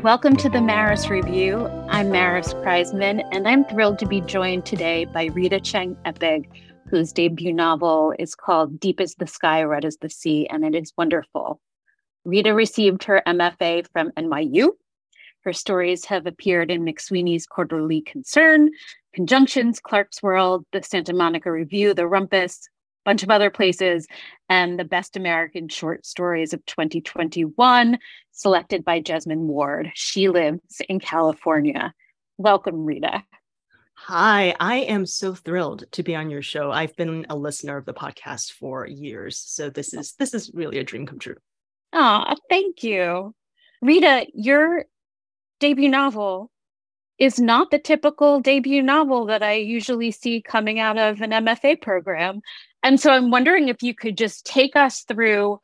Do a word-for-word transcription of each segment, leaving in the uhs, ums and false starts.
Welcome to the Maris Review. I'm Maris Kreisman, and I'm thrilled to be joined today by Rita Chang-Epig, whose debut novel is called Deep as the Sky, Red as the Sea, and it is wonderful. Rita received her M F A from N Y U. Her stories have appeared in McSweeney's Quarterly Concern, Conjunctions, Clarkesworld, the Santa Monica Review, The Rumpus, a bunch of other places, and the Best American Short Stories of twenty twenty-one, selected by Jesmyn Ward. She lives in California. Welcome, Rita. Hi, I am so thrilled to be on your show. I've been a listener of the podcast for years, so this is this is really a dream come true. Oh, thank you. Rita, your debut novel is not the typical debut novel that I usually see coming out of an M F A program. And so I'm wondering if you could just take us through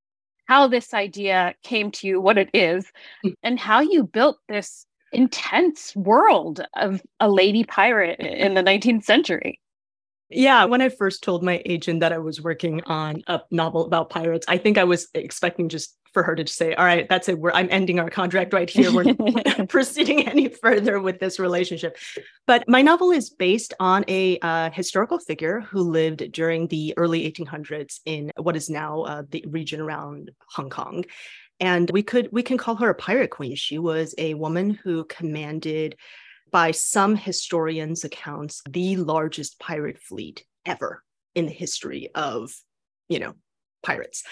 how this idea came to you, what it is, and how you built this intense world of a lady pirate in the nineteenth century. Yeah, when I first told my agent that I was working on a novel about pirates, I think I was expecting just for her to say, all right, that's it. We're, I'm ending our contract right here. We're not proceeding any further with this relationship. But my novel is based on a uh, historical figure who lived during the early eighteen hundreds in what is now uh, the region around Hong Kong. And we could we can call her a pirate queen. She was a woman who commanded, by some historians' accounts, the largest pirate fleet ever in the history of, you know, pirates.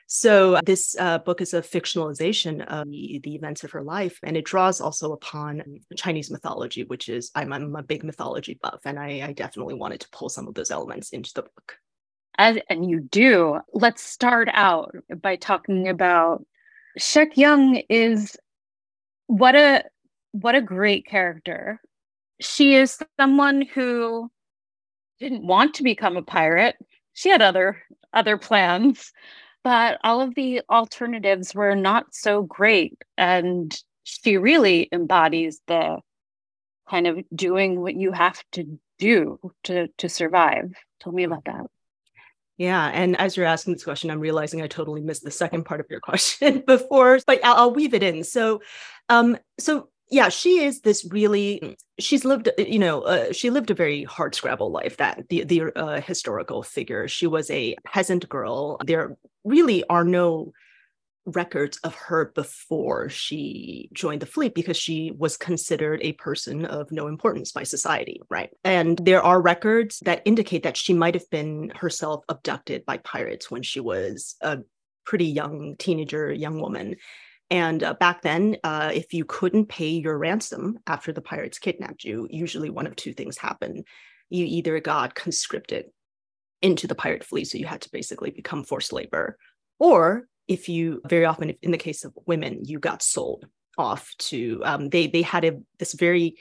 So this uh, book is a fictionalization of the, the events of her life, and it draws also upon Chinese mythology, which is, I'm, I'm a big mythology buff, and I, I definitely wanted to pull some of those elements into the book. As, and you do. Let's start out by talking about Shek Yeung. Is what a what a great character. She is someone who didn't want to become a pirate. She had other other plans, but all of the alternatives were not so great. And she really embodies the kind of doing what you have to do to, to survive. Tell me about that. Yeah. And as you're asking this question, I'm realizing I totally missed the second part of your question before, but I'll, I'll weave it in. So, um, so yeah, she is this really, she's lived, you know, uh, she lived a very hard scrabble life, that the, the uh, historical figure. She was a peasant girl. There really are no records of her before she joined the fleet because she was considered a person of no importance by society, right? And there are records that indicate that she might have been herself abducted by pirates when she was a pretty young teenager, young woman. And uh, back then, uh, if you couldn't pay your ransom after the pirates kidnapped you, usually one of two things happened. You either got conscripted into the pirate fleet, so you had to basically become forced labor, or if you, very often in the case of women, you got sold off to, um, they they had a this very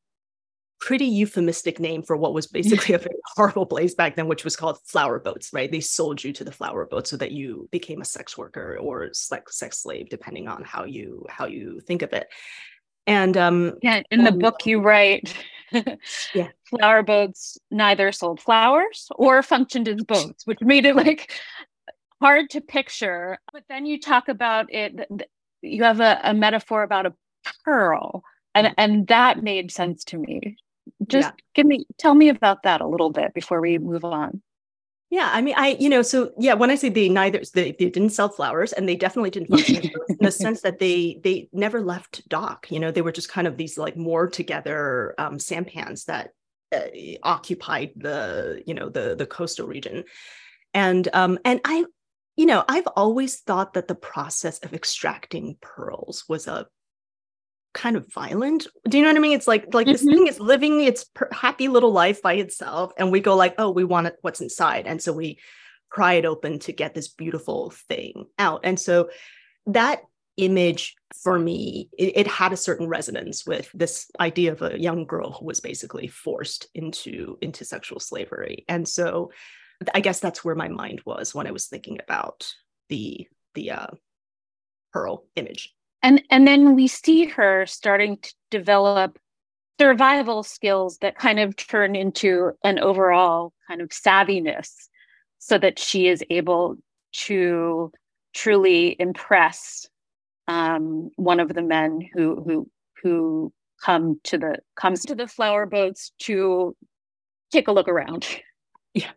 pretty euphemistic name for what was basically a very horrible place back then, which was called flower boats, right? They sold you to the flower boat so that you became a sex worker or sex, sex slave, depending on how you how you think of it. And um, yeah, in the book you write, yeah, flower boats neither sold flowers or functioned as boats, which made it like hard to picture. But then you talk about it, you have a, a metaphor about a pearl, and, and that made sense to me. Just yeah. give me, tell me about that a little bit before we move on. Yeah, I mean, I, you know, so yeah, when I say they neither, they, they didn't sell flowers, and they definitely didn't function in the sense that they they never left dock. You know, they were just kind of these like moored together um, sampans that uh, occupied the, you know, the the coastal region, and um and I, you know, I've always thought that the process of extracting pearls was a kind of violent. Do you know what I mean? It's like like mm-hmm. this thing is living its per- happy little life by itself, and we go like, oh, we want it, what's inside, and so we pry it open to get this beautiful thing out. And so that image for me, it, it had a certain resonance with this idea of a young girl who was basically forced into into sexual slavery. And so I guess that's where my mind was when I was thinking about the the uh, pearl image. And and then we see her starting to develop survival skills that kind of turn into an overall kind of savviness, so that she is able to truly impress um, one of the men who who who come to the comes to the flower boats to take a look around. Yeah.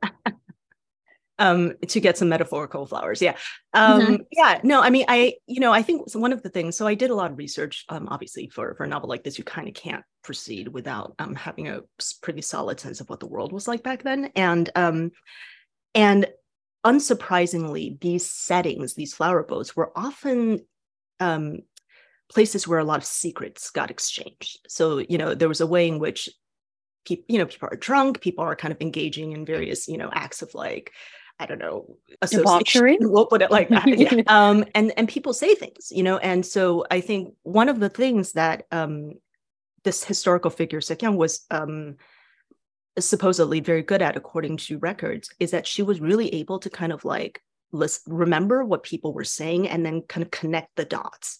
Um, to get some metaphorical flowers. Yeah. Um, Mhm. yeah, no, I mean, I, you know, I think one of the things, so I did a lot of research, um, obviously for, for a novel like this, you kind of can't proceed without um, having a pretty solid sense of what the world was like back then. And, um, and unsurprisingly, these settings, these flower boats were often um, places where a lot of secrets got exchanged. So, you know, there was a way in which people, you know, people are drunk, people are kind of engaging in various, you know, acts of like, I don't know, association. Debauchery. We'll put it like that. Yeah. Um, and and people say things, you know, and so I think one of the things that um, this historical figure Sekyang was um, supposedly very good at, according to records, is that she was really able to kind of like list, remember what people were saying and then kind of connect the dots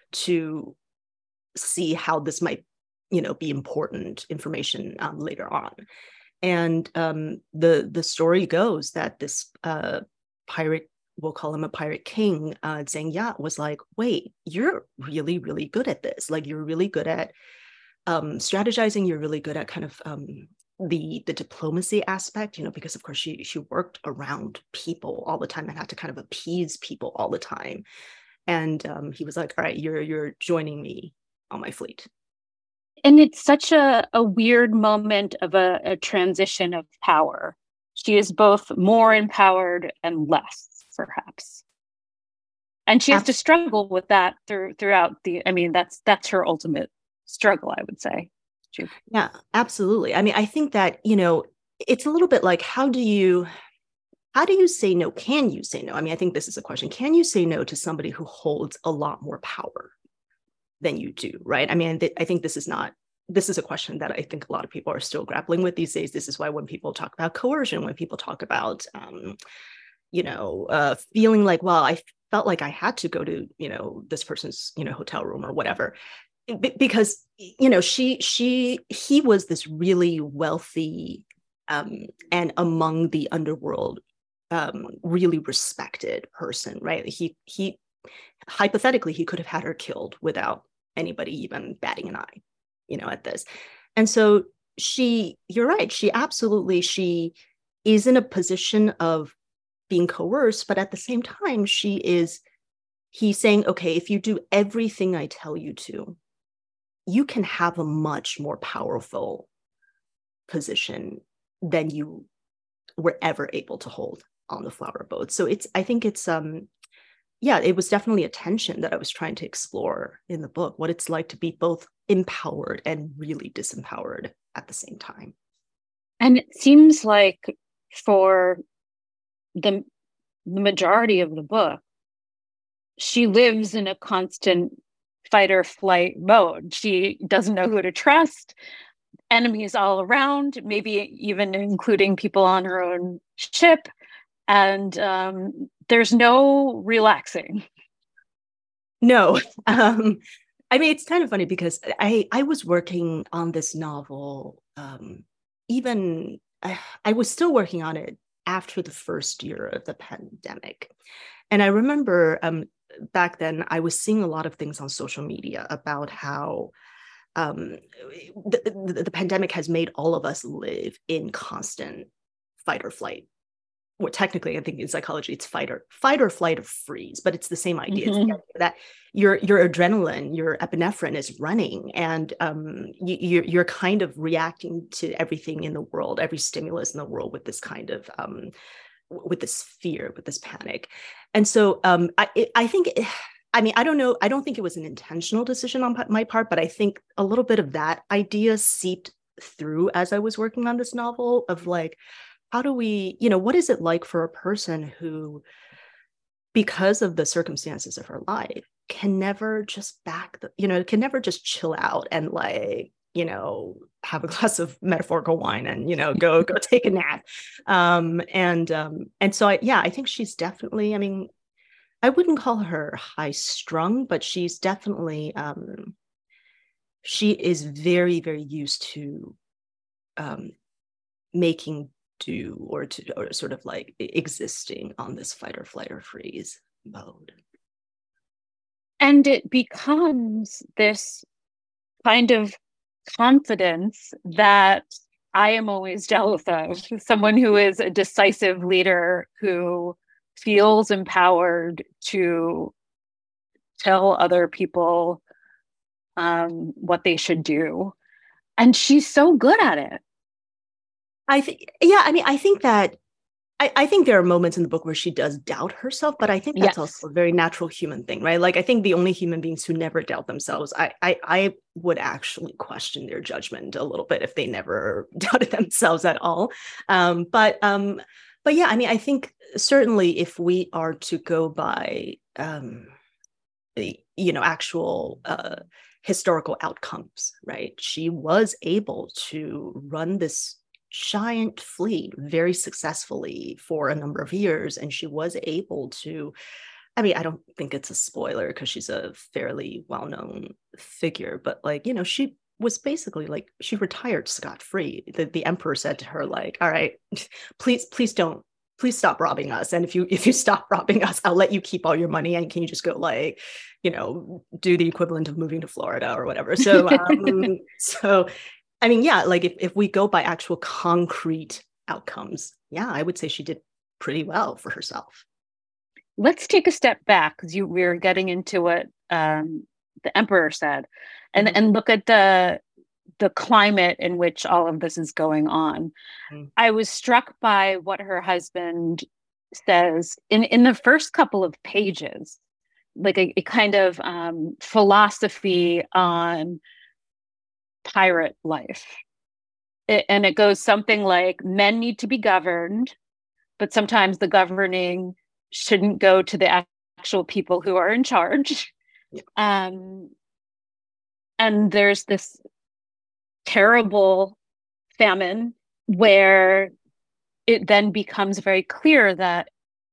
to see how this might, you know, be important information um, later on. And um, the the story goes that this uh, pirate, we'll call him a pirate king, uh, Zheng Ya, was like, wait, you're really, really good at this. Like, you're really good at um, strategizing. You're really good at kind of um, the the diplomacy aspect, you know, because of course she she worked around people all the time and had to kind of appease people all the time. And um, he was like, all right, you're you're joining me on my fleet. And it's such a, a weird moment of a, a transition of power. She is both more empowered and less, perhaps. And she has to struggle with that through throughout the, I mean, that's that's her ultimate struggle, I would say. Yeah, absolutely. I mean, I think that, you know, it's a little bit like, how do you how do you say no? Can you say no? I mean, I think this is a question. Can you say no to somebody who holds a lot more power than you do, right? I mean, th- I think this is not, this is a question that I think a lot of people are still grappling with these days. This is why when people talk about coercion, when people talk about, um, you know, uh, feeling like, well, I felt like I had to go to, you know, this person's, you know, hotel room or whatever, B- because, you know, she, she, he was this really wealthy um, and among the underworld, um, really respected person, right? He, he, hypothetically, he could have had her killed without anybody even batting an eye, you know, at this. And so she, you're right, she absolutely, she is in a position of being coerced, but at the same time, she is, he's saying, okay, if you do everything I tell you to, you can have a much more powerful position than you were ever able to hold on the flower boat. So it's, I think it's, um, yeah, it was definitely a tension that I was trying to explore in the book, what it's like to be both empowered and really disempowered at the same time. And it seems like for the, the majority of the book, she lives in a constant fight or flight mode. She doesn't know who to trust, enemies all around, maybe even including people on her own ship. And um, there's no relaxing. No. Um, I mean, it's kind of funny because I, I was working on this novel, um, even I, I was still working on it after the first year of the pandemic. And I remember um, back then, I was seeing a lot of things on social media about how um, the, the, the pandemic has made all of us live in constant fight or flight. Well, technically, I think in psychology, it's fight or fight or flight or freeze, but it's the same idea. Mm-hmm. It's that your your adrenaline, your epinephrine is running, and um, you, you're you're kind of reacting to everything in the world, every stimulus in the world with this kind of um, with this fear, with this panic. And so um, I, it, I think, it, I mean, I don't know, I don't think it was an intentional decision on my part, but I think a little bit of that idea seeped through as I was working on this novel of like, how do we, you know, what is it like for a person who, because of the circumstances of her life, can never just back the, you know, can never just chill out and like, you know, have a glass of metaphorical wine and, you know, go go take a nap. Um, and um, and so I, yeah, I think she's definitely, I mean, I wouldn't call her high strung, but she's definitely um, she is very, very used to um, making do or to or sort of like existing on this fight or flight or freeze mode. And it becomes this kind of confidence that I am always jealous of. Someone who is a decisive leader who feels empowered to tell other people um, what they should do. And she's so good at it. I think, yeah, I mean, I think that I, I think there are moments in the book where she does doubt herself, but I think that's Yes. also a very natural human thing, right? Like I think the only human beings who never doubt themselves, I I, I would actually question their judgment a little bit if they never doubted themselves at all. Um, but um, but yeah, I mean, I think certainly if we are to go by um, the, you know, actual uh, historical outcomes, right? She was able to run this giant fleet very successfully for a number of years, and she was able to, I mean, I don't think it's a spoiler because she's a fairly well-known figure, but like, you know, she was basically like, she retired scot-free. The, the emperor said to her, like, all right, please, please don't, please stop robbing us. And if you if you stop robbing us, I'll let you keep all your money. And can you just go like, you know, do the equivalent of moving to Florida or whatever. So um, so I mean, yeah, like if, if we go by actual concrete outcomes, yeah, I would say she did pretty well for herself. Let's take a step back because you we're getting into what um, the emperor said, and Mhm. and look at the the climate in which all of this is going on. Mhm. I was struck by what her husband says in in the first couple of pages, like a, a kind of um, philosophy on pirate life. It, and it goes something like men need to be governed, but sometimes the governing shouldn't go to the actual people who are in charge. Yeah. Um, and there's this terrible famine where it then becomes very clear that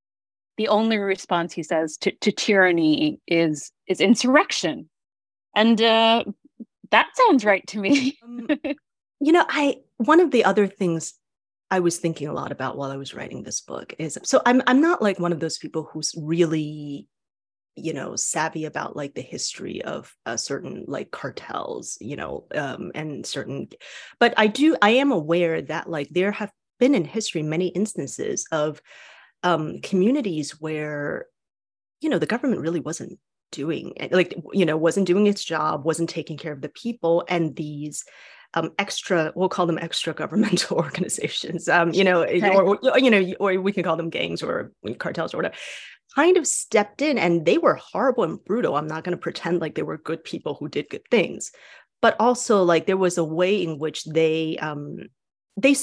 the only response, he says, to, to tyranny is is insurrection. And uh, that sounds right to me. Um, you know, I one of the other things I was thinking a lot about while I was writing this book is so I'm I'm not like one of those people who's really, you know, savvy about like the history of uh, certain like cartels, you know, um, and certain, but I do I am aware that like there have been in history many instances of um, communities where, you know, the government really wasn't doing like, you know, wasn't doing its job, wasn't taking care of the people, and these um, extra, we'll call them extra governmental organizations, um, you know, Okay. or, or, you know, or we can call them gangs or cartels or whatever, kind of stepped in, and they were horrible and brutal. I'm not going to pretend like they were good people who did good things, but also like there was a way in which they um, they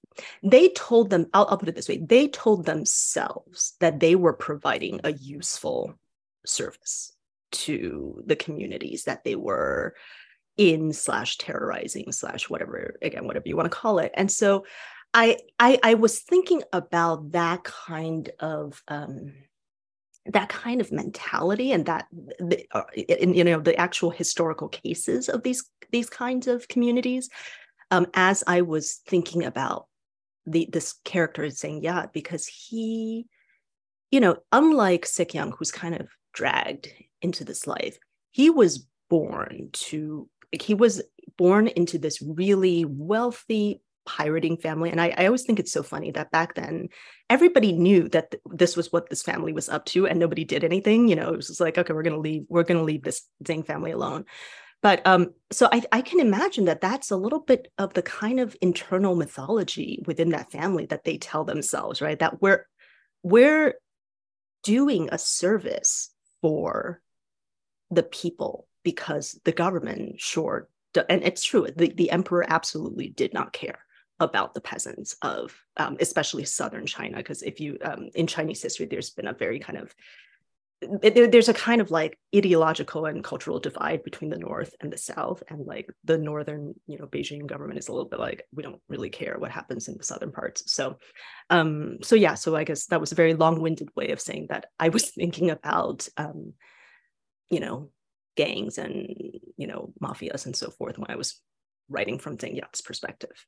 they told them, I'll, I'll put it this way, they told themselves that they were providing a useful service to the communities that they were in slash terrorizing slash whatever, again, whatever you want to call it. And so I I, I was thinking about that kind of um, that kind of mentality, and that the, uh, in, you know, the actual historical cases of these these kinds of communities, um, as I was thinking about the this character is saying, yeah, because he, you know, unlike Sekyang, who's kind of dragged into this life, he was born to like, he was born into this really wealthy pirating family. And I, I always think it's so funny that back then everybody knew that th- this was what this family was up to, and nobody did anything. You know, it was just like, okay, we're gonna leave, we're gonna leave this Zhang family alone. But um, so I, I can imagine that that's a little bit of the kind of internal mythology within that family that they tell themselves, right? That we're we're doing a service for the people because the government, sure, and it's true, the, the emperor absolutely did not care about the peasants of um, especially southern China, because if you um, in Chinese history, there's been a very kind of there, there's a kind of like ideological and cultural divide between the north and the south, and like the northern, you know, Beijing government is a little bit like, we don't really care what happens in the southern parts. So um so yeah, so I guess that was a very long-winded way of saying that I was thinking about um you know, gangs and, you know, mafias and so forth when I was writing from Deng Yat's perspective.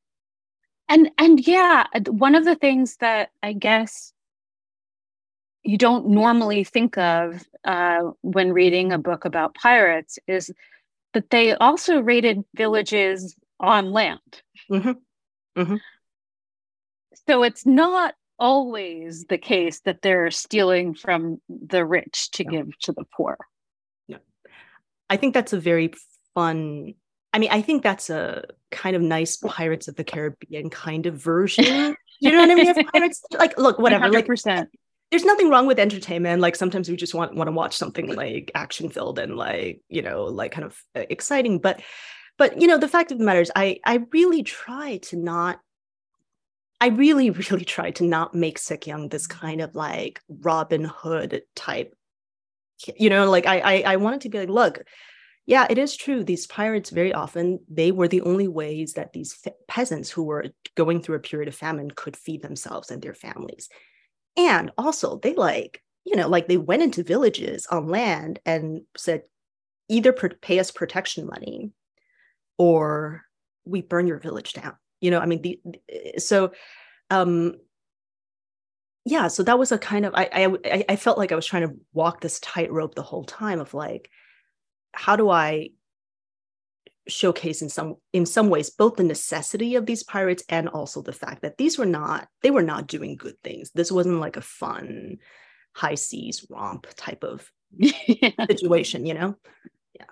And and yeah, one of the things that I guess you don't normally think of uh, when reading a book about pirates is that they also raided villages on land. Mm-hmm. Mm-hmm. So it's not always the case that they're stealing from the rich to No. give to the poor. No. I think that's a very fun, I mean, I think that's a kind of nice Pirates of the Caribbean kind of version. You know what I mean? Of pirates, like, look, whatever. one hundred percent. Like, there's nothing wrong with entertainment. Like, sometimes we just want want to watch something like action filled and like, you know, like kind of exciting. But, but you know, the fact of the matter is, I I really try to not. I really, really try to not make Seokyoung this kind of like Robin Hood type. You know, like I I, I wanted to be like, look. Yeah, it is true. These pirates, very often, they were the only ways that these fe- peasants who were going through a period of famine could feed themselves and their families. And also, they like, you know, like they went into villages on land and said, either pr- pay us protection money or we burn your village down. You know, I mean, the, so, um, yeah, so that was a kind of, I, I, I felt like I was trying to walk this tightrope the whole time of like, how do I showcase in some in some ways both the necessity of these pirates and also the fact that these were not they were not doing good things. This wasn't like a fun high seas romp type of yeah. situation, you know? Yeah.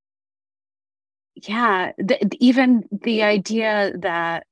Yeah. The, even the idea that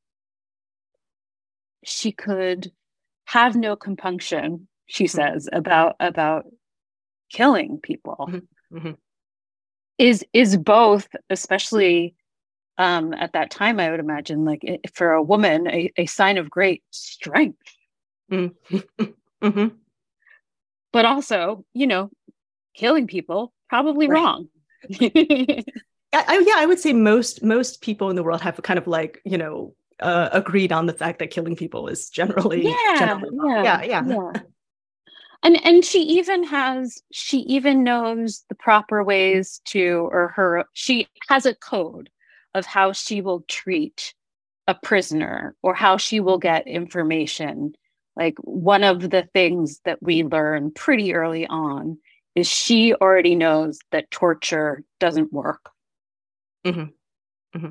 she could have no compunction, she mm-hmm. says, about about killing people. Mm-hmm. Mm-hmm. is is both, especially um, at that time, I would imagine, like for a woman, a, a sign of great strength. Mm-hmm. Mm-hmm. But also, you know, killing people, probably right. wrong. I, I, yeah, I would say most most people in the world have kind of like, you know, uh, agreed on the fact that killing people is generally, yeah, generally wrong. yeah, yeah, yeah. yeah. And and she even has, she even knows the proper ways to, or her, she has a code of how she will treat a prisoner or how she will get information. Like one of the things that we learn pretty early on is she already knows that torture doesn't work. Mm-hmm. Mm-hmm.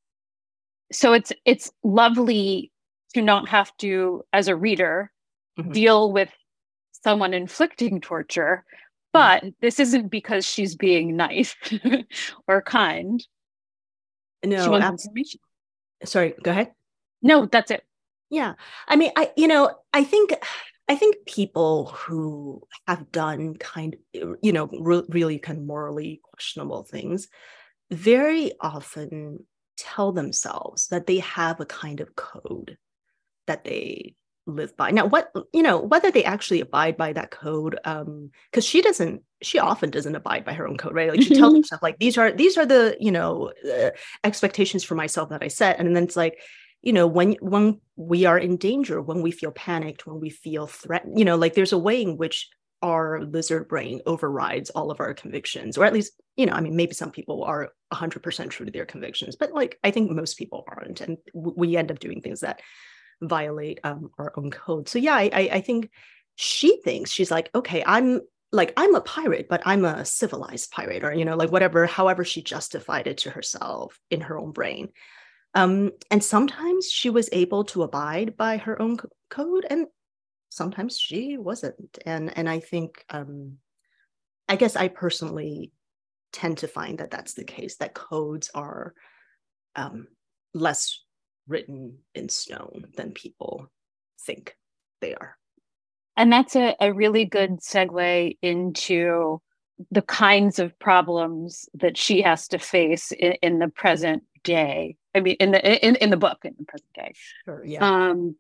So it's it's lovely to not have to, as a reader, mm-hmm. deal with someone inflicting torture, but this isn't because she's being nice or kind. No, she wants information. Sorry, go ahead. No, that's it. Yeah, I mean, I you know, I think I think people who have done kind, you know, re- really kind of morally questionable things, very often tell themselves that they have a kind of code that they live by. Now, what, you know, whether they actually abide by that code, um, because she doesn't, she often doesn't abide by her own code, right? Like she tells herself, like, these are, these are the, you know, uh, expectations for myself that I set. And then it's like, you know, when, when we are in danger, when we feel panicked, when we feel threatened, you know, like there's a way in which our lizard brain overrides all of our convictions, or at least, you know, I mean, maybe some people are one hundred percent true to their convictions, but like, I think most people aren't. And w- we end up doing things that violate um, our own code. So yeah, I, I think she thinks, she's like, okay, I'm like, I'm a pirate, but I'm a civilized pirate, or, you know, like whatever, however she justified it to herself in her own brain. Um, and sometimes she was able to abide by her own c- code, and sometimes she wasn't. And and I think, um, I guess I personally tend to find that that's the case, that codes are um, less written in stone than people think they are. And that's a, a really good segue into the kinds of problems that she has to face in, in the present day. I mean, in the in, in the book, in the present day. Sure, yeah. Um,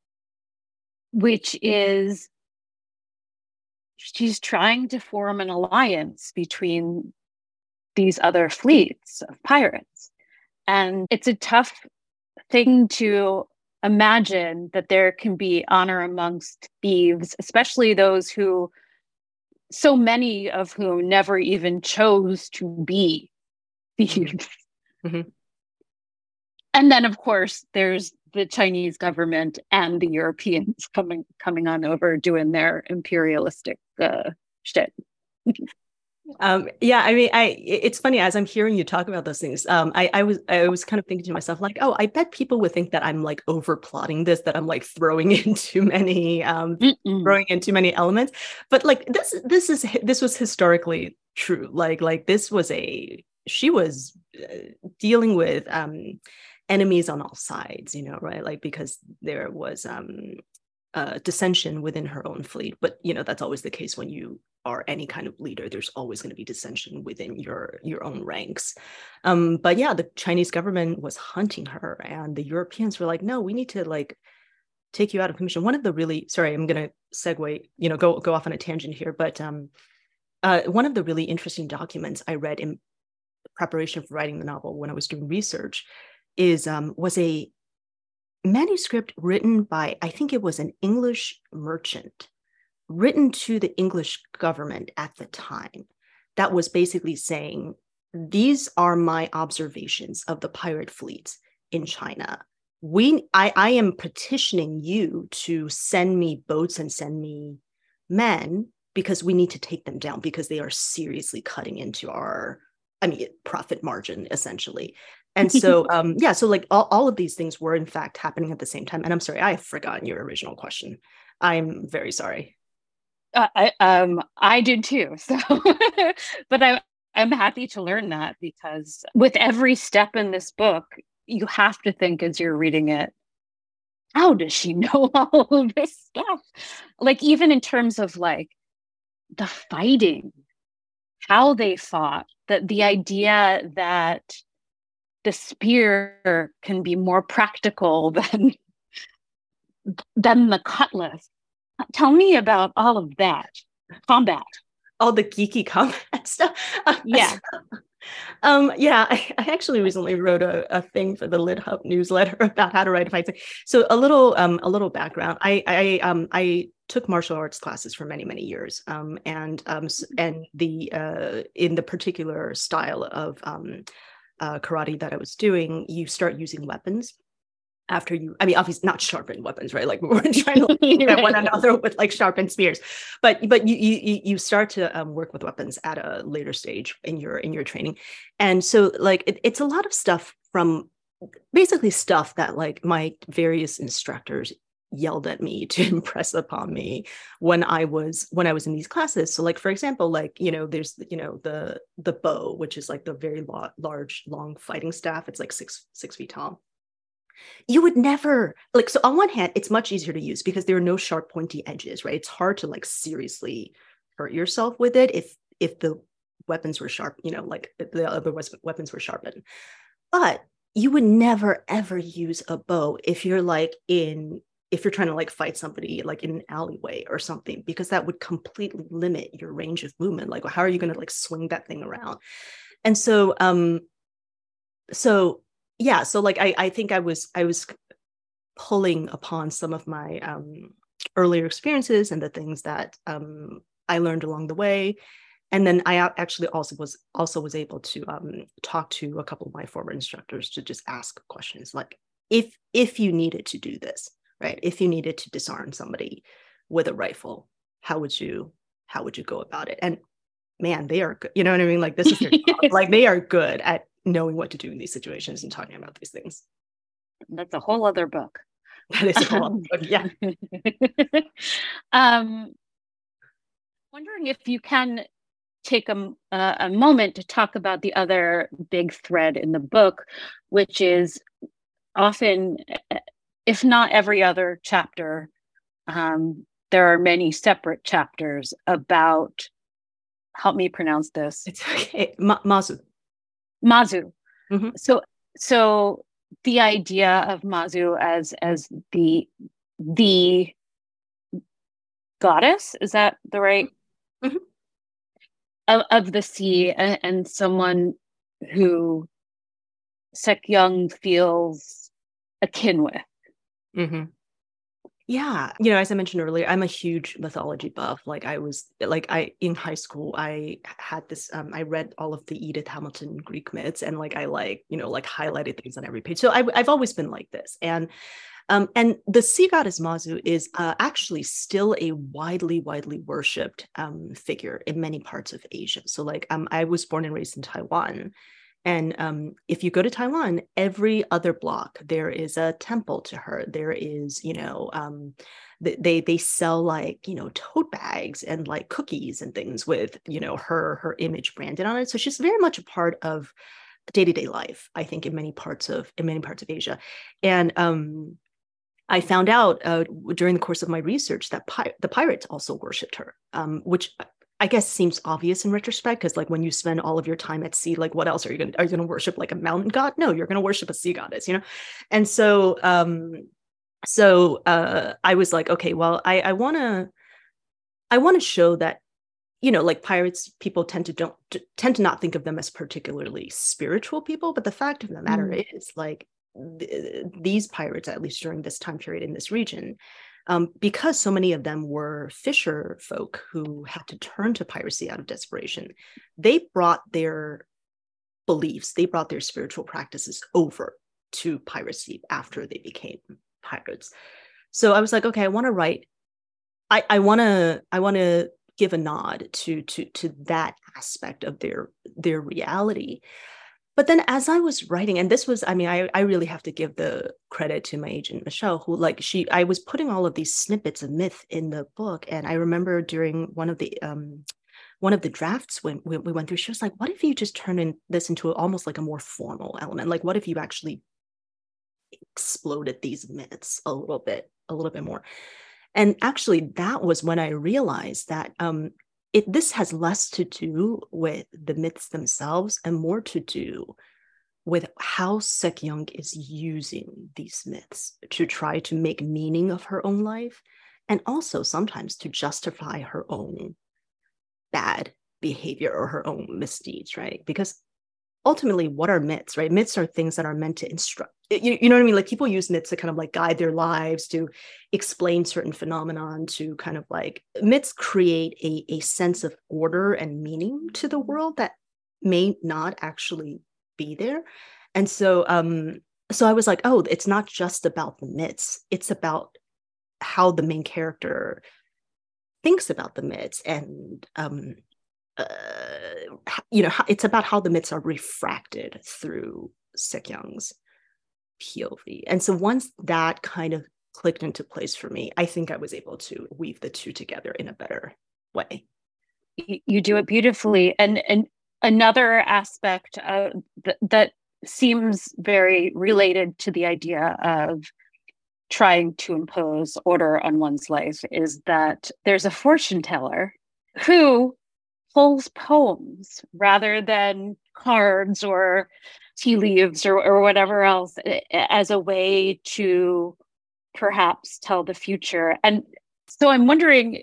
which is she's trying to form an alliance between these other fleets of pirates. And it's a tough thing to imagine that there can be honor amongst thieves, especially those who, so many of whom never even chose to be thieves. Mm-hmm. And then, of course, there's the Chinese government and the Europeans coming coming on over doing their imperialistic uh, shit. Um, yeah, I mean, I it's funny as I'm hearing you talk about those things. Um, I I was I was kind of thinking to myself like, oh, I bet people would think that I'm like over plotting this, that I'm like throwing in too many um Mm-mm. throwing in too many elements. But like this this is this was historically true. Like like this was a she was uh, dealing with um enemies on all sides, you know, right? Like because there was um uh, dissension within her own fleet. But you know that's always the case when you are any kind of leader. There's always going to be dissension within your your own ranks. Um, but yeah, the Chinese government was hunting her, and the Europeans were like, "No, we need to like take you out of commission." One of the really sorry, I'm going to segue, you know, go go off on a tangent here, but um, uh, one of the really interesting documents I read in preparation for writing the novel when I was doing research is um, was a manuscript written by, I think it was an English merchant, written to the English government at the time, that was basically saying, these are my observations of the pirate fleets in China. We, I, I am petitioning you to send me boats and send me men because we need to take them down because they are seriously cutting into our, I mean, profit margin, essentially. And so, um, yeah, so like all, all of these things were in fact happening at the same time. And I'm sorry, I have forgotten your original question. I'm very sorry. Uh, I um I did too. So, but I I'm happy to learn that because with every step in this book, you have to think as you're reading it, how does she know all of this stuff? Like even in terms of like the fighting, how they fought, that the idea that the spear can be more practical than than the cutlass. Tell me about all of that combat. All the geeky combat stuff. Yeah. Um, yeah, I, I actually recently wrote a, a thing for the Lit Hub newsletter about how to write a fight scene. So a little um a little background. I I um I took martial arts classes for many many years. Um and um and the uh in the particular style of um uh, karate that I was doing, you start using weapons after you, I mean, obviously not sharpened weapons, right? Like we weren't trying to look at one another with like sharpened spears, but but you you you start to um, work with weapons at a later stage in your in your training, and so like it, it's a lot of stuff from basically stuff that like my various instructors yelled at me to impress upon me when I was when I was in these classes. So like for example, like you know, there's you know the the bow, which is like the very lo- large long fighting staff. It's like six six feet tall. You would never like so on one hand it's much easier to use because there are no sharp pointy edges, right? It's hard to like seriously hurt yourself with it if if the weapons were sharp, you know, like the other weapons were sharpened. But you would never ever use a bow if you're like in if you're trying to like fight somebody like in an alleyway or something, because that would completely limit your range of movement. Like how are you going to like swing that thing around? And so um so yeah, so like I, I think I was I was pulling upon some of my um, earlier experiences and the things that um, I learned along the way, and then I actually also was also was able to um, talk to a couple of my former instructors to just ask questions like if if you needed to do this, right? If you needed to disarm somebody with a rifle, how would you how would you go about it? And man, they are good. You know what I mean? Like this is their job. Like they are good at knowing what to do in these situations and talking about these things. That's a whole other book. That is a whole other book. Yeah. um, wondering if you can take a, uh, a moment to talk about the other big thread in the book, which is often, if not every other chapter, um, there are many separate chapters about, help me pronounce this. It's okay. Ma- Mazu. Mazu. Mm-hmm. So, so the idea of Mazu as as the the goddess, is that the right mm-hmm. of, of the sea, and, and someone who Sek Young feels akin with. Mm-hmm. Yeah, you know, as I mentioned earlier, I'm a huge mythology buff. Like I was like I in high school, I had this um I read all of the Edith Hamilton Greek myths, and like I like, you know, like highlighted things on every page. So I I've always been like this. And Um, and the sea goddess Mazu is uh, actually still a widely, widely worshipped um, figure in many parts of Asia. So like um, I was born and raised in Taiwan. And um, if you go to Taiwan, every other block, there is a temple to her. There is, you know, um, they they sell like, you know, tote bags and like cookies and things with, you know, her her image branded on it. So she's very much a part of day-to-day life, I think, in many parts of in many parts of Asia. And um, I found out uh, during the course of my research that pi- the pirates also worshipped her, um, which I guess seems obvious in retrospect, because like when you spend all of your time at sea, like what else are you going to, are you going to worship like a mountain god? No, you're going to worship a sea goddess, you know? And so, um, so uh, I was like, okay, well, I, I want to, I want to show that, you know, like pirates, people tend to don't tend to not think of them as particularly spiritual people, but the fact of the matter mm. is like, th- these pirates, at least during this time period in this region, um, because so many of them were fisher folk who had to turn to piracy out of desperation, they brought their beliefs, they brought their spiritual practices over to piracy after they became pirates. So I was like, okay, I want to write, I, I want to, I want to give a nod to, to, to that aspect of their, their reality. But then as I was writing, and this was, I mean, I, I really have to give the credit to my agent, Michelle, who like she, I was putting all of these snippets of myth in the book. And I remember during one of the, um, one of the drafts when we, we went through, she was like, what if you just turn in this into almost like a more formal element? Like, what if you actually exploded these myths a little bit, a little bit more? And actually, that was when I realized that um, it, this has less to do with the myths themselves and more to do with how Seokyeong is using these myths to try to make meaning of her own life, and also sometimes to justify her own bad behavior or her own misdeeds, right? Because ultimately, what are myths, right? Myths are things that are meant to instruct. You, you know what I mean? Like people use myths to kind of like guide their lives, to explain certain phenomenon, to kind of like, myths create a, a sense of order and meaning to the world that may not actually be there. And so, um, so I was like, oh, it's not just about the myths. It's about how the main character thinks about the myths, and um, Uh, you know, it's about how the myths are refracted through Seokyeong's P O V. And so once that kind of clicked into place for me, I think I was able to weave the two together in a better way. You do it beautifully. And, and another aspect uh, th- that seems very related to the idea of trying to impose order on one's life is that there's a fortune teller who pulls poems rather than cards or tea leaves or, or whatever else as a way to perhaps tell the future. And so I'm wondering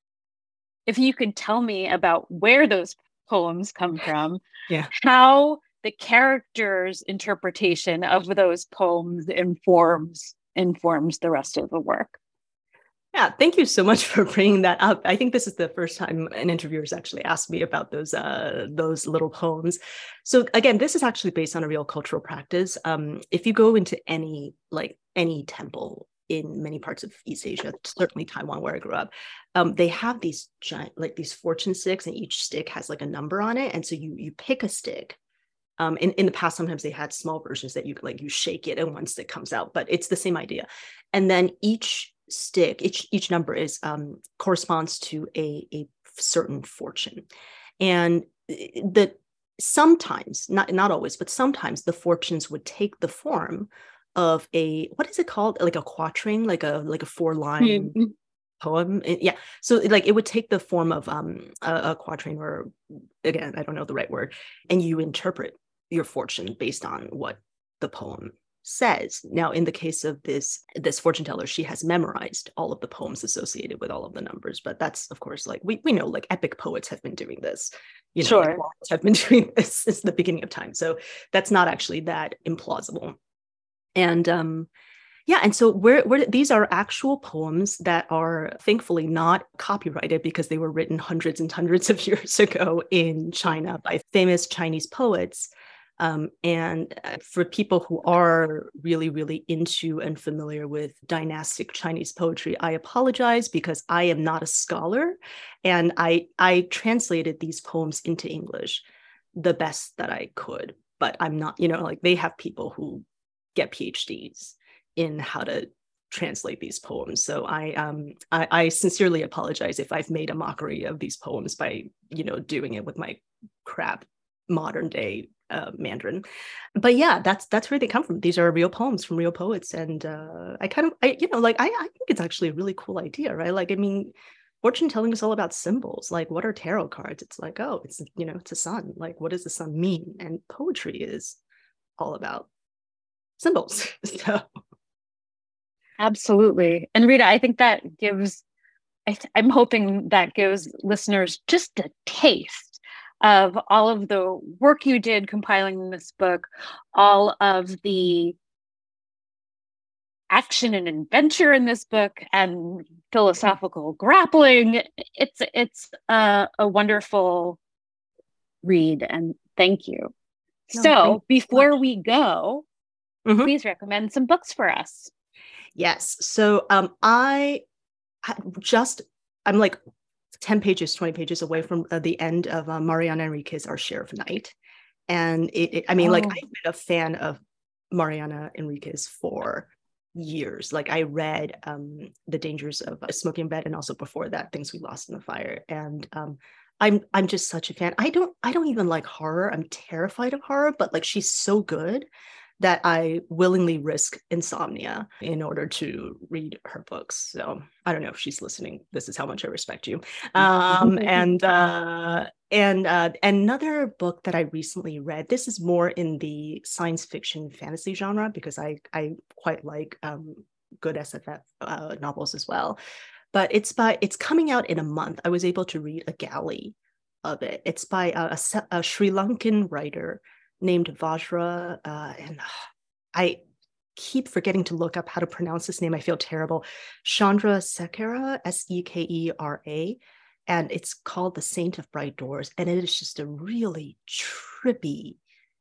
if you could tell me about where those poems come from, yeah, how the character's interpretation of those poems informs informs the rest of the work. Yeah, thank you so much for bringing that up. I think this is the first time an interviewer has actually asked me about those uh, those little poems. So again, this is actually based on a real cultural practice. Um, if you go into any like any temple in many parts of East Asia, certainly Taiwan, where I grew up, um, they have these giant like these fortune sticks, and each stick has like a number on it. And so you you pick a stick. Um, in, in the past, sometimes they had small versions that you could like you shake it and one stick comes out, but it's the same idea. And then each stick, each each number is um, corresponds to a, a certain fortune. And the sometimes, not not always, but sometimes the fortunes would take the form of a, what is it called? Like a quatrain, like a like a four-line mm-hmm. poem. Yeah. So like it would take the form of um a, a quatrain, or again, I don't know the right word, and you interpret your fortune based on what the poem says. Now, in the case of this this fortune teller, she has memorized all of the poems associated with all of the numbers. But that's, of course, like we we know, like epic poets have been doing this. You know, sure. like, have been doing this since the beginning of time. So that's not actually that implausible. And um, yeah, and so we're, we're, these are actual poems that are thankfully not copyrighted, because they were written hundreds and hundreds of years ago in China by famous Chinese poets. Um, and for people who are really, really into and familiar with dynastic Chinese poetry, I apologize because I am not a scholar, and I I translated these poems into English the best that I could, but I'm not, you know, like they have people who get PhDs in how to translate these poems. So I um I, I sincerely apologize if I've made a mockery of these poems by, you know, doing it with my crap modern day uh, Mandarin. But yeah, that's that's where they come from. These are real poems from real poets. And uh, I kind of, I, you know, like, I, I think it's actually a really cool idea, right? Like, I mean, fortune telling is all about symbols. Like, what are tarot cards? It's like, oh, it's, you know, it's a sun. Like, what does the sun mean? And poetry is all about symbols. So absolutely. And Rita, I think that gives, I th- I'm hoping that gives listeners just a taste of all of the work you did compiling this book, all of the action and adventure in this book, and philosophical grappling. It's it's a, a wonderful read, and thank you. No, so thank before you we go, mm-hmm. please recommend some books for us. Yes. So um, I just, I'm like ten pages, twenty pages away from uh, the end of uh, Mariana Enriquez, Our Share of Night. And it, it I mean, oh. like, I've been a fan of Mariana Enriquez for years. Like, I read um, The Dangers of Smoking in Bed, and also before that, Things We Lost in the Fire. And um, I'm I'm just such a fan. I don't I don't even like horror. I'm terrified of horror, but like, she's so good that I willingly risk insomnia in order to read her books. So I don't know if she's listening. This is how much I respect you. Um, and uh, and uh, another book that I recently read, this is more in the science fiction fantasy genre, because I, I quite like um, good S F F uh, novels as well. But it's by it's coming out in a month. I was able to read a galley of it. It's by a, a, a Sri Lankan writer named Vajra, uh, and I keep forgetting to look up how to pronounce this name. I feel terrible. Chandra Sekera, S E K E R A, and it's called The Saint of Bright Doors, and it is just a really trippy,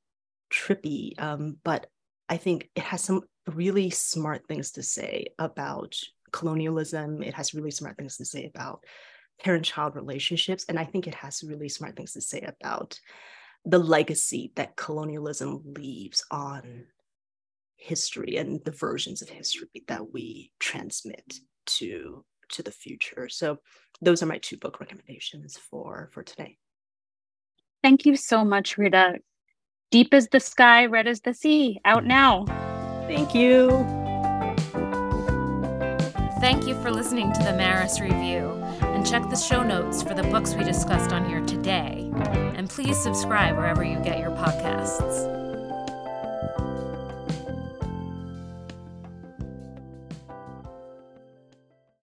trippy, um, but I think it has some really smart things to say about colonialism. It has really smart things to say about parent-child relationships, and I think it has really smart things to say about the legacy that colonialism leaves on history and the versions of history that we transmit to to the future. So those are my two book recommendations for for today. Thank you so much, Rita. Deep as the Sky, Red as the Sea, out now. Thank you. Thank you for listening to the Maris Review, and check the show notes for the books we discussed on here today. And please subscribe wherever you get your podcasts.